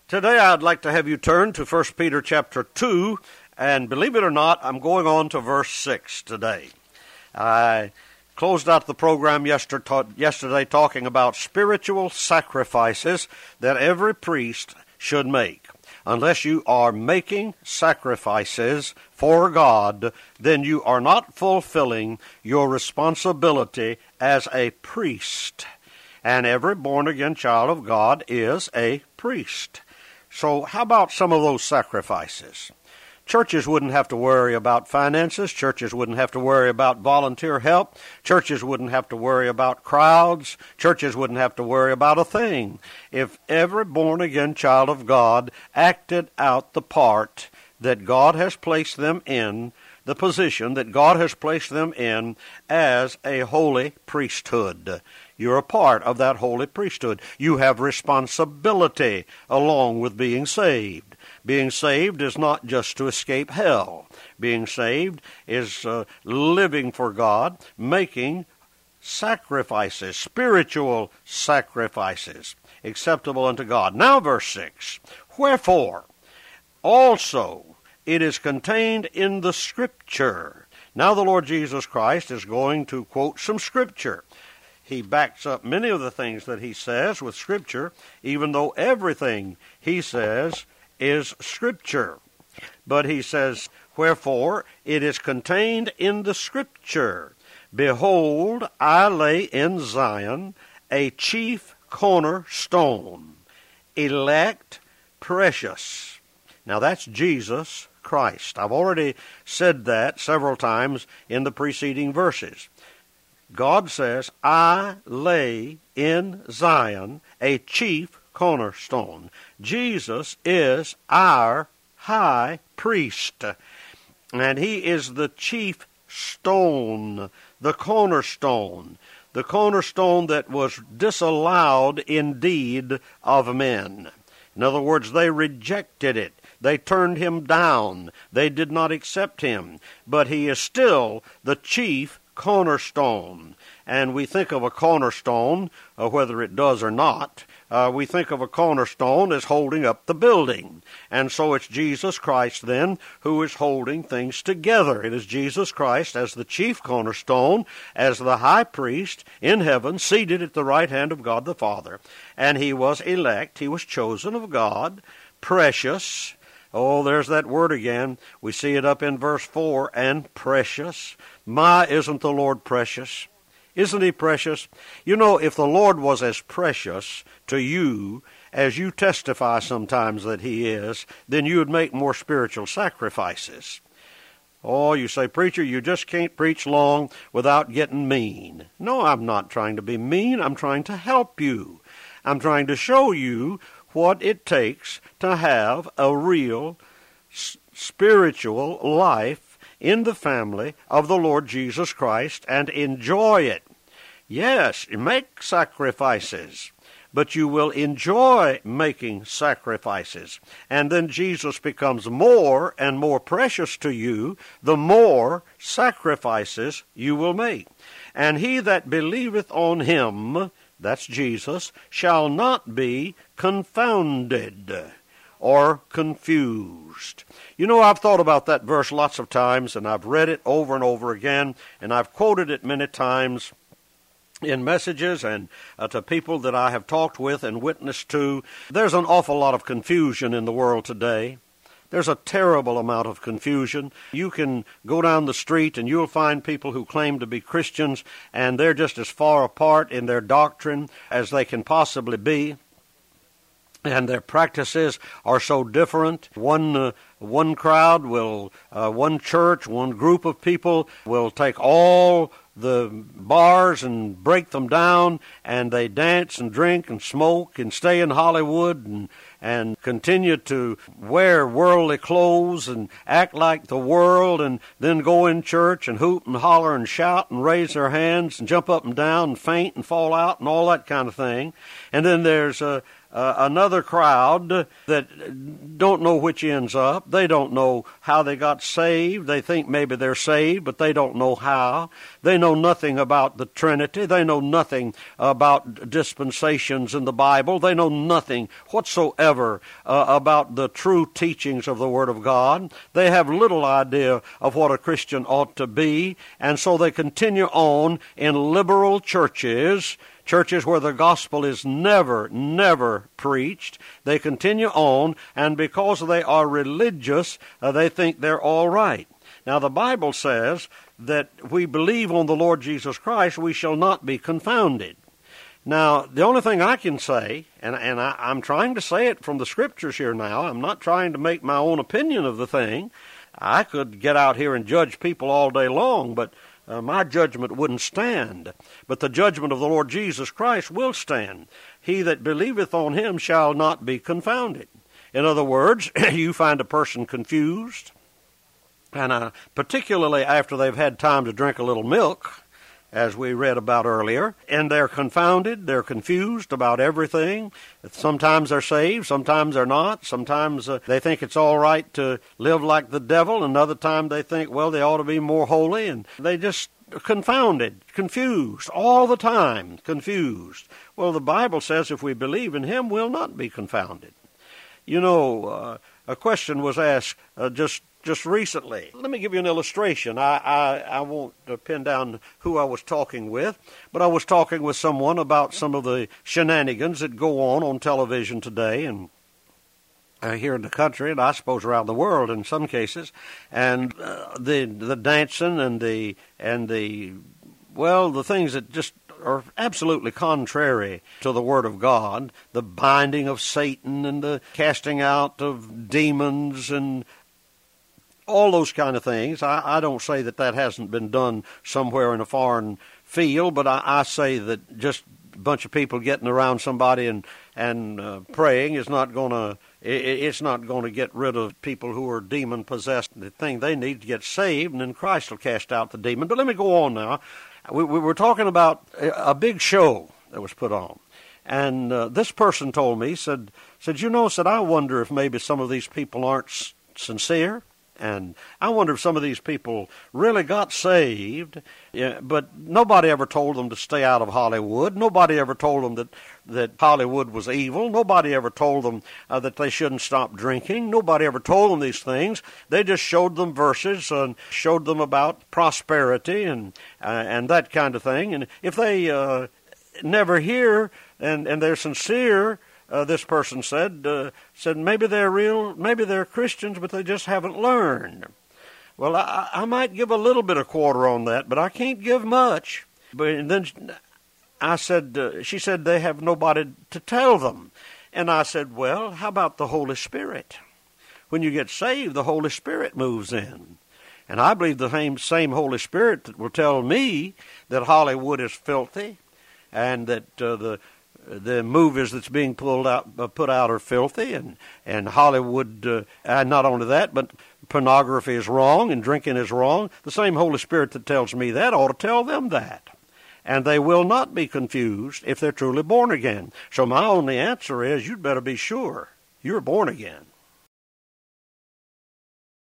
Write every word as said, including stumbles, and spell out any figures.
Today I'd like to have you turn to First Peter chapter two, and believe it or not, I'm going on to verse six today. I closed out the program yesterday talking about spiritual sacrifices that every priest should make. Unless you are making sacrifices for God, then you are not fulfilling your responsibility as a priest. And every born-again child of God is a priest. So how about some of those sacrifices? Churches wouldn't have to worry about finances. Churches wouldn't have to worry about volunteer help. Churches wouldn't have to worry about crowds. Churches wouldn't have to worry about a thing if every born-again child of God acted out the part that God has placed them in, the position that God has placed them in as a holy priesthood. You're a part of that holy priesthood. You have responsibility along with being saved. Being saved is not just to escape hell. Being saved is uh, living for God, making sacrifices, spiritual sacrifices, acceptable unto God. Now verse six, wherefore also it is contained in the Scripture. Now the Lord Jesus Christ is going to quote some Scripture. He backs up many of the things that he says with Scripture, even though everything he says is Scripture. But he says, wherefore it is contained in the Scripture, behold, I lay in Zion a chief cornerstone, elect, precious. Now that's Jesus Christ. I've already said that several times in the preceding verses. God says, I lay in Zion a chief cornerstone. Jesus is our high priest, and he is the chief stone, the cornerstone, the cornerstone that was disallowed indeed of men. In other words, they rejected it. They turned him down. They did not accept him. But he is still the chief cornerstone. And we think of a cornerstone, uh, whether it does or not, uh, we think of a cornerstone as holding up the building. And so it's Jesus Christ then who is holding things together. It is Jesus Christ as the chief cornerstone, as the high priest in heaven, seated at the right hand of God the Father. And he was elect, he was chosen of God, precious. Oh, there's that word again. We see it up in verse four, and precious. My, isn't the Lord precious? Isn't he precious? You know, if the Lord was as precious to you as you testify sometimes that he is, then you would make more spiritual sacrifices. Oh, you say, preacher, you just can't preach long without getting mean. No, I'm not trying to be mean. I'm trying to help you. I'm trying to show you what it takes to have a real s- spiritual life in the family of the Lord Jesus Christ and enjoy it. Yes, make sacrifices, but you will enjoy making sacrifices. And then Jesus becomes more and more precious to you the more sacrifices you will make. And he that believeth on him, that's Jesus, shall not be confounded or confused. You know, I've thought about that verse lots of times, and I've read it over and over again, and I've quoted it many times in messages and uh, to people that I have talked with and witnessed to. There's an awful lot of confusion in the world today. There's a terrible amount of confusion. You can go down the street and you'll find people who claim to be Christians, and they're just as far apart in their doctrine as they can possibly be. And their practices are so different. One uh, one crowd will, uh, one church, one group of people will take all the bars and break them down, and they dance and drink and smoke and stay in Hollywood and and continue to wear worldly clothes and act like the world, and then go in church and hoot and holler and shout and raise their hands and jump up and down and faint and fall out and all that kind of thing. And then there's uh, uh, another crowd that don't know which end's up. They don't know how they got saved. They think maybe they're saved, but they don't know how. They know nothing about the Trinity. They know nothing about dispensations in the Bible. They know nothing whatsoever uh, about the true teachings of the Word of God. They have little idea of what a Christian ought to be, and so they continue on in liberal churches, churches where the gospel is never, never preached. They continue on, and because they are religious, uh, they think they're all right. Now, the Bible says that we believe on the Lord Jesus Christ, we shall not be confounded. Now, the only thing I can say, and, and I, I'm trying to say it from the Scriptures here now, I'm not trying to make my own opinion of the thing. I could get out here and judge people all day long, but Uh, my judgment wouldn't stand, but the judgment of the Lord Jesus Christ will stand. He that believeth on him shall not be confounded. In other words, you find a person confused, and uh, particularly after they've had time to drink a little milk, as we read about earlier, and they're confounded, they're confused about everything. Sometimes they're saved, sometimes they're not. Sometimes uh, they think it's all right to live like the devil, and another time they think, well, they ought to be more holy, and they just confounded, confused, all the time, confused. Well, the Bible says if we believe in him, we'll not be confounded. You know, uh, a question was asked uh, just Just recently. Let me give you an illustration. I, I, I won't uh, pin down who I was talking with, but I was talking with someone about some of the shenanigans that go on on television today and uh, here in the country, and I suppose around the world in some cases, and uh, the the dancing and the and the well, the things that just are absolutely contrary to the Word of God, the binding of Satan and the casting out of demons and all those kind of things. I, I don't say that that hasn't been done somewhere in a foreign field, but I, I say that just a bunch of people getting around somebody and and uh, praying is not going to. It, it's not going to get rid of people who are demon possessed. The thing they need to get saved, and then Christ will cast out the demon. But let me go on now. We, we were talking about a, a big show that was put on, and uh, this person told me said said you know said I wonder if maybe some of these people aren't s- sincere. And I wonder if some of these people really got saved, yeah, but nobody ever told them to stay out of Hollywood. Nobody ever told them that, that Hollywood was evil. Nobody ever told them uh, that they shouldn't stop drinking. Nobody ever told them these things. They just showed them verses and showed them about prosperity and uh, and that kind of thing. And if they uh, never hear and, and they're sincere, Uh, this person said, uh, said maybe they're real, maybe they're Christians, but they just haven't learned. Well, I, I might give a little bit of quarter on that, but I can't give much. But then I said, uh, she said they have nobody to tell them. And I said, well, how about the Holy Spirit? When you get saved, the Holy Spirit moves in. And I believe the same, same Holy Spirit that will tell me that Hollywood is filthy and that uh, the the movies that's being pulled out, uh, put out are filthy, and and Hollywood, uh, and not only that, but pornography is wrong and drinking is wrong. The same Holy Spirit that tells me that ought to tell them that, and they will not be confused if they're truly born again. So my only answer is, you'd better be sure you're born again.